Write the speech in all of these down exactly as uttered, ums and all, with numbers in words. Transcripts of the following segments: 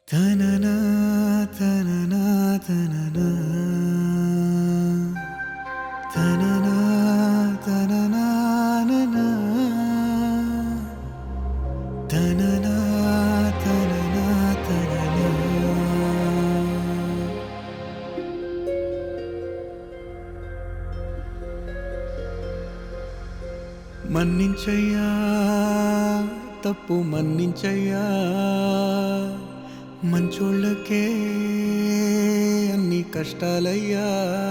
తననా తననా తననా తననా తననా ననా తననా తననా తననా మన్నించయ్యా తప్పు మన్నించయ్యా మంచోళ్ళకే అన్ని కష్టాలయ్యా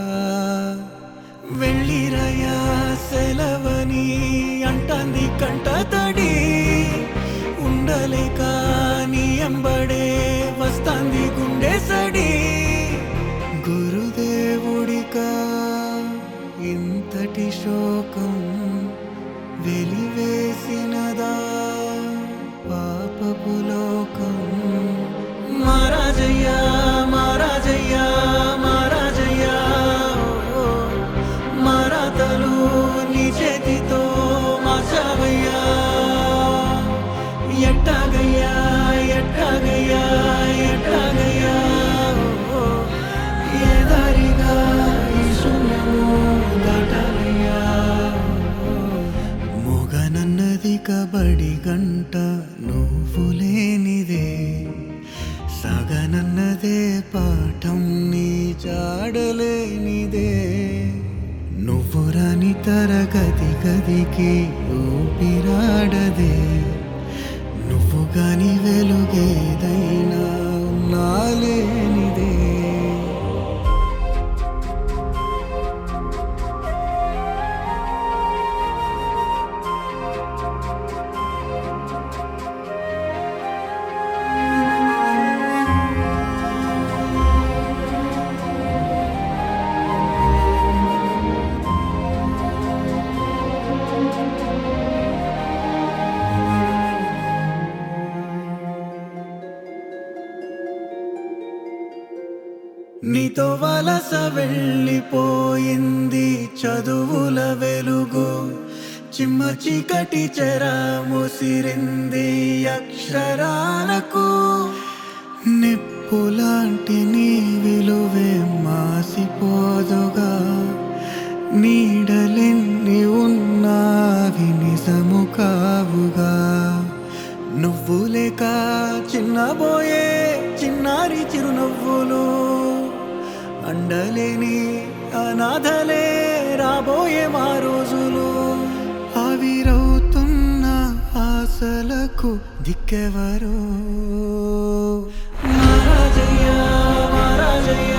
వెళ్ళిరయ్యా సెలవని అంటాంది కంట తడి ఉండలేక నీ ఎంబడే వస్తాంది గుండె సడి గురుదేవుడికా ఇంతటి శోకం వెలివేసినదా పాపపు లోకం మహారాజయ్యా మహారాజయ్యా మహారాజయ్యా మరాతలు నీ చేతితో మార్చావయ్యా ఎట్టాగయ్యా ఎట్టాగయ్యా ఎట్టాగయ్యా ఏ దారిగా ఈ శూన్యము దాటాలయ్యా మొగనన్నది కబడి గంట నువ్వు లేనిదే సగనన్నదే పాఠం నీ జాడలేనిదే నువ్వు రాని తరగతి గదికి ఊపిరాడదే నువ్వు గాని వెలుగేదైనా నాలేనిదే నీతో వలస వెళ్ళిపోయింది చదువుల వెలుగు చిమ్మ చీకటి చెర ముసిరింది అక్షరాలకు నిప్పులాంటి నీ విలువే మాసిపోదుగా నీడలెన్ని ఉన్నావి నిజము కావుగా నువ్వు లేక చిన్నబోయే చిన్నారి చిరునవ్వులు అండలేని అనాథలే రాబోయే మా రోజులు ఆవిరవుతున్న ఆశలకు దిక్కెవరు మహారాజయ్యా మహారాజయ్యా